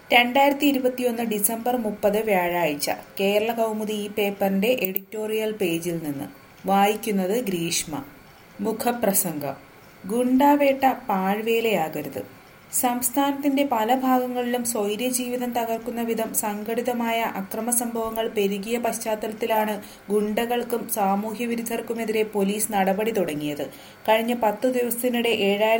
2021 December 30 വ്യാഴാഴ്ച കേരള കൗമുദി ഈ പേപ്പറിന്റെ എഡിറ്റോറിയൽ പേജിൽ നിന്ന് വായിക്കുന്നത് ഗ്രീഷ്മ. മുഖപ്രസംഗം. ഗുണ്ടാവേട്ട പാഴ്വേലയാകരുത്. സംസ്ഥാനത്തിന്റെ പല ഭാഗങ്ങളിലും സ്വൈര്യജീവിതം തകർക്കുന്ന വിധം സംഘടിതമായ അക്രമസംഭവങ്ങൾ പെരുകിയ പശ്ചാത്തലത്തിലാണ് ഗുണ്ടകൾക്കും സാമൂഹ്യവിരുദ്ധർക്കുമെതിരെ പോലീസ് നടപടി തുടങ്ങിയത്. കഴിഞ്ഞ 10 ദിവസത്തിനിടെ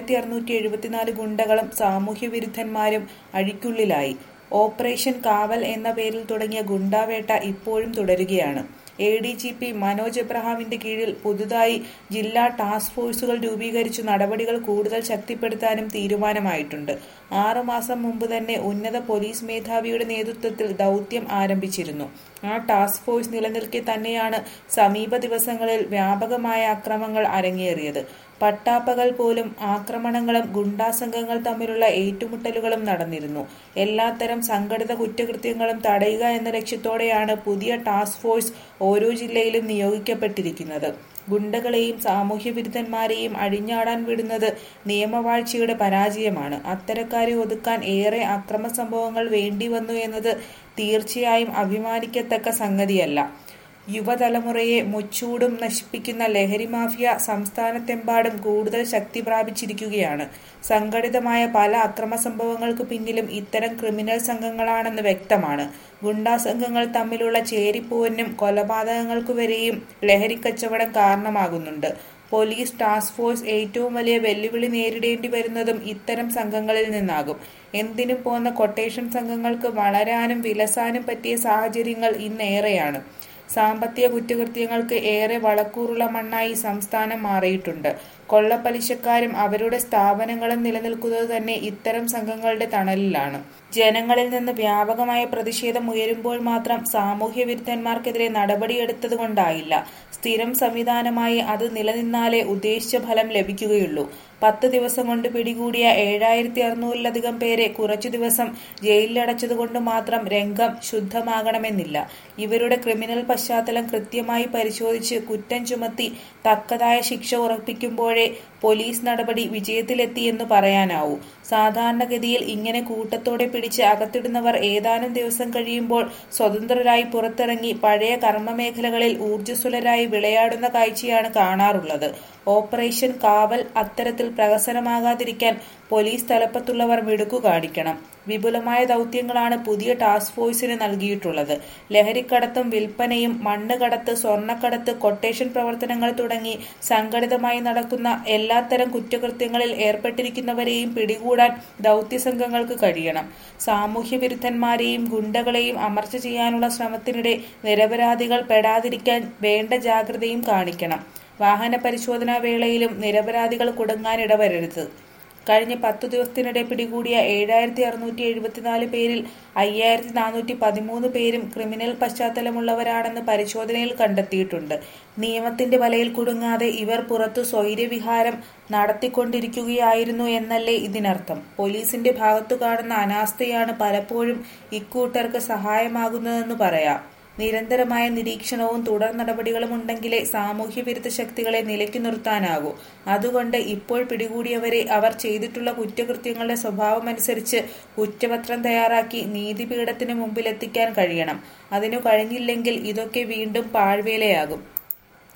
7674 ഗുണ്ടകളും സാമൂഹ്യവിരുദ്ധന്മാരും അഴിക്കുള്ളിലായി. ഓപ്പറേഷൻ കാവൽ എന്ന പേരിൽ തുടങ്ങിയ ഗുണ്ടാവേട്ട ഇപ്പോഴും തുടരുകയാണ്. ADGP മനോജ് എബ്രഹാമിന്റെ കീഴിൽ പുതുതായി ജില്ലാ ടാസ്ക് ഫോഴ്സുകൾ രൂപീകരിച്ചു നടപടികൾ കൂടുതൽ ശക്തിപ്പെടുത്താനും തീരുമാനമായിട്ടുണ്ട്. 6 മാസം മുമ്പ് തന്നെ ഉന്നത പോലീസ് മേധാവിയുടെ നേതൃത്വത്തിൽ ദൗത്യം ആരംഭിച്ചിരുന്നു. ആ ടാസ്ക് ഫോഴ്സ് നിലനിൽക്കെ തന്നെയാണ് സമീപ ദിവസങ്ങളിൽ വ്യാപകമായ അക്രമങ്ങൾ അരങ്ങേറിയത്. പട്ടാപ്പകൽ പോലും ആക്രമണങ്ങളും ഗുണ്ടാസംഘങ്ങൾ തമ്മിലുള്ള ഏറ്റുമുട്ടലുകളും നടന്നിരുന്നു. എല്ലാത്തരം സംഘടിത കുറ്റകൃത്യങ്ങളും തടയുക എന്ന ലക്ഷ്യത്തോടെയാണ് പുതിയ ടാസ്ക് ഫോഴ്സ് ഓരോ ജില്ലയിലും നിയോഗിക്കപ്പെട്ടിരിക്കുന്നത്. ഗുണ്ടകളെയും സാമൂഹ്യവിരുദ്ധന്മാരെയും അഴിഞ്ഞാടാൻ വിടുന്നത് നിയമവാഴ്ചയുടെ പരാജയമാണ്. അത്തരക്കാരെ ഒതുക്കാൻ ഏറെ അക്രമ സംഭവങ്ങൾ വേണ്ടിവന്നു എന്നത് തീർച്ചയായും അഭിമാനിക്കത്തക്ക സംഗതിയല്ല. യുവതലമുറയെ മുച്ചൂടും നശിപ്പിക്കുന്ന ലഹരി മാഫിയ സംസ്ഥാനത്തെമ്പാടും കൂടുതൽ ശക്തി പ്രാപിച്ചിരിക്കുകയാണ്. സംഘടിതമായ പല അക്രമ സംഭവങ്ങൾക്ക് പിന്നിലും ഇത്തരം ക്രിമിനൽ സംഘങ്ങളാണെന്ന് വ്യക്തമാണ്. ഗുണ്ടാ സംഘങ്ങൾ തമ്മിലുള്ള ചേരിപ്പോരിനും കൊലപാതകങ്ങൾക്കു വരെയും ലഹരിക്കച്ചവടം കാരണമാകുന്നുണ്ട്. പോലീസ് ടാസ്ക് ഫോഴ്സ് ഏറ്റവും വലിയ വെല്ലുവിളി നേരിടേണ്ടി വരുന്നതും ഇത്തരം സംഘങ്ങളിൽ നിന്നാകും. എന്തിനും പോന്ന കൊട്ടേഷൻ സംഘങ്ങൾക്ക് വളരാനും വിലസാനും പറ്റിയ സാഹചര്യങ്ങൾ ഇന്നേറെയാണ്. സാമ്പത്തിക കുറ്റകൃത്യങ്ങൾക്ക് ഏറെ വളക്കൂറുള്ള മണ്ണായി സംസ്ഥാനം മാറിയിട്ടുണ്ട്. കൊള്ളപ്പലിശക്കാരും അവരുടെ സ്ഥാപനങ്ങളും നിലനിൽക്കുന്നത് തന്നെ ഇത്തരം സംഘങ്ങളുടെ തണലിലാണ്. ജനങ്ങളിൽ നിന്ന് വ്യാപകമായ പ്രതിഷേധം ഉയരുമ്പോൾ മാത്രം സാമൂഹ്യവിരുദ്ധന്മാർക്കെതിരെ നടപടിയെടുത്തതുകൊണ്ടായില്ല. സ്ഥിരം സംവിധാനമായി അത് നിലനിന്നാലേ ഉദ്ദേശിച്ച ഫലം ലഭിക്കുകയുള്ളൂ. 10 ദിവസം കൊണ്ട് പിടികൂടിയ 7600-ലധികം പേരെ കുറച്ചു ദിവസം ജയിലിലടച്ചതുകൊണ്ട് മാത്രം രംഗം ശുദ്ധമാകണമെന്നില്ല. ഇവരുടെ ക്രിമിനൽ പശ്ചാത്തലം കൃത്യമായി പരിശോധിച്ച് കുറ്റം ചുമത്തി തക്കതായ ശിക്ഷ ഉറപ്പിക്കുമ്പോഴേ പോലീസ് നടപടി വിജയത്തിലെത്തിയെന്നു പറയാനാവൂ. സാധാരണഗതിയിൽ ഇങ്ങനെ കൂട്ടത്തോടെ പിടിച്ച് അകത്തിടുന്നവർ ഏതാനും ദിവസം കഴിയുമ്പോൾ സ്വതന്ത്രരായി പുറത്തിറങ്ങി പഴയ കർമ്മമേഖലകളിൽ ഊർജ്ജസ്വലരായി വിളയാടുന്ന കാഴ്ചയാണ് കാണാറുള്ളത്. ഓപ്പറേഷൻ കാവൽ അത്തരത്തിൽ പ്രഹസനമാകാതിരിക്കാൻ പോലീസ് തലപ്പത്തുള്ളവർ മിടുക്കു കാണിക്കണം. വിപുലമായ ദൗത്യങ്ങളാണ് പുതിയ ടാസ്ക് ഫോഴ്സിന് നൽകിയിട്ടുള്ളത്. ലഹരിക്കടത്തും വിൽപ്പനയും മണ്ണ് കടത്ത്, സ്വർണ്ണക്കടത്ത്, കൊട്ടേഷൻ പ്രവർത്തനങ്ങൾ തുടങ്ങി സംഘടിതമായി നടക്കുന്ന എല്ലാത്തരം കുറ്റകൃത്യങ്ങളിൽ ഏർപ്പെട്ടിരിക്കുന്നവരെയും പിടികൂടാൻ ദൗത്യസംഘങ്ങൾക്ക് കഴിയണം. സാമൂഹ്യവിരുദ്ധന്മാരെയും ഗുണ്ടകളെയും അമർച്ച ചെയ്യാനുള്ള ശ്രമത്തിനിടെ നിരപരാധികൾ പെടാതിരിക്കാൻ വേണ്ട ജാഗ്രതയും കാണിക്കണം. വാഹന പരിശോധനാ വേളയിലും നിരപരാധികൾ കുടുങ്ങാനിടവരരുത്. കഴിഞ്ഞ 10 ദിവസത്തിനിടെ പിടികൂടിയ 7674 പേരിൽ 5413 പേരും ക്രിമിനൽ പശ്ചാത്തലമുള്ളവരാണെന്ന് പരിശോധനയിൽ കണ്ടെത്തിയിട്ടുണ്ട്. നിയമത്തിന്റെ വലയിൽ കുടുങ്ങാതെ ഇവർ പുറത്തു സ്വൈര്യവിഹാരം നടത്തിക്കൊണ്ടിരിക്കുകയായിരുന്നു എന്നല്ലേ ഇതിനർത്ഥം. പോലീസിന്റെ ഭാഗത്തു കാണുന്ന അനാസ്ഥയാണ് പലപ്പോഴും ഇക്കൂട്ടർക്ക് സഹായമാകുന്നതെന്ന് പറയാം. നിരന്തരമായ നിരീക്ഷണവും തുടർ നടപടികളും ഉണ്ടെങ്കിലേ സാമൂഹ്യവിരുദ്ധ ശക്തികളെ നിലയ്ക്കു നിർത്താനാകൂ. അതുകൊണ്ട് ഇപ്പോൾ പിടികൂടിയവരെ അവർ ചെയ്തിട്ടുള്ള കുറ്റകൃത്യങ്ങളുടെ സ്വഭാവമനുസരിച്ച് കുറ്റപത്രം തയ്യാറാക്കി നീതിപീഠത്തിന് മുമ്പിലെത്തിക്കാൻ കഴിയണം. അതിനു കഴിഞ്ഞില്ലെങ്കിൽ ഇതൊക്കെ വീണ്ടും പാഴ്വേലയാകും.